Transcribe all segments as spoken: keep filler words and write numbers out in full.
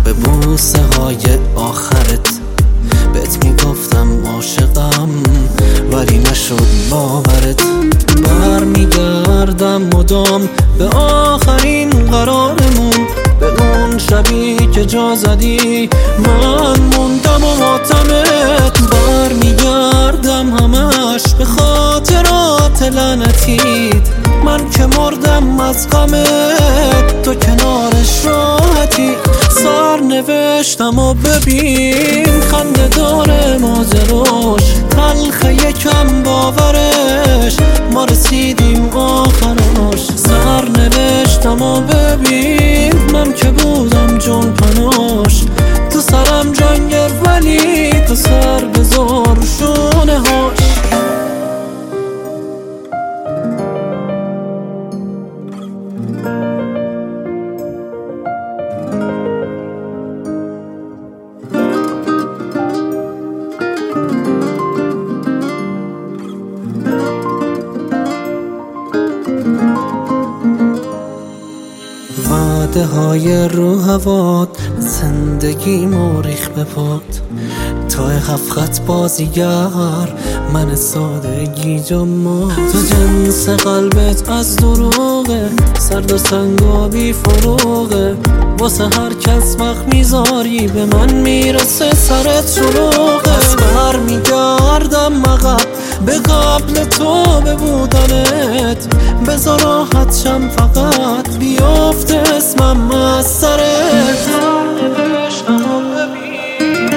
به بوسه های آخرت بهت میگفتم عاشقم، ولی نشد باورت. بر میگردم مدام به آخرین قرارمون، به اون شبی که جا زدی من موندم و ماتمت. بر میگردم همش به خاطرات لعنتیت، من که مردم از غمت تو کنارش راحتی. سر نوشتم و ببین خنده داره ماجراش، تلخه یکم باورش، ما رسیدیم آخراش. سر نوشتم و ببین من که بودم جون پناش، تو سرم جنگر ولی تو سر بذار شونه هاش. وعده های رو هوات زندگی موریخ به پات، تو خفخت بازیگر من سادگی جمع. تو جنس قلبت از دروغه، سرد و سنگ و بی فروغه، واسه هر کس وقت میذاری به من میرسه سرت شلوغه. از بر میگردم عقب به قبل تو به بودنت، بذار راحت شم فقط بیافته اسمم از سرت. نوشتم و ببین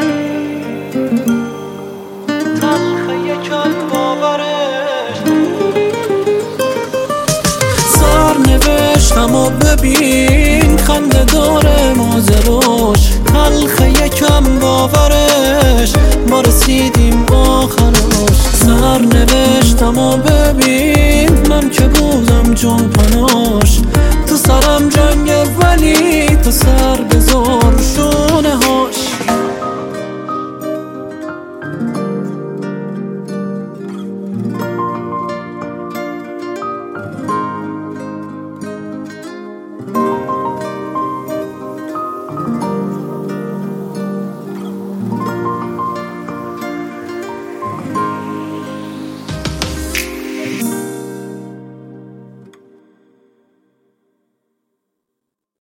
تلخه یکم باورش، سر نوشتم و ببین خنده داره ماجراش، تلخه یکم باورش، ما رسیدیم آخراش. سر نوشتم و ببین من که بودم جون پناش، تو سرم جنگه ولی